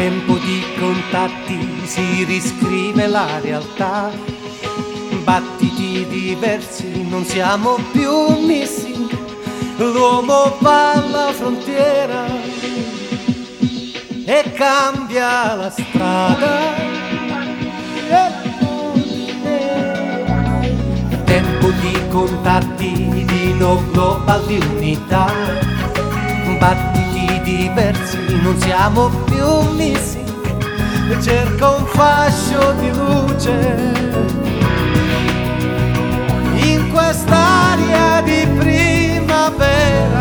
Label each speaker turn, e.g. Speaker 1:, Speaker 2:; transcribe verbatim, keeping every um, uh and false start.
Speaker 1: tempo di contatti si riscrive la realtà, battiti diversi, non siamo più missing, l'uomo va alla frontiera e cambia la strada. Tempo di contatti, di no global, di unità, battiti diversi, non siamo più missing, cerca un fascio di luce in quest'aria di primavera.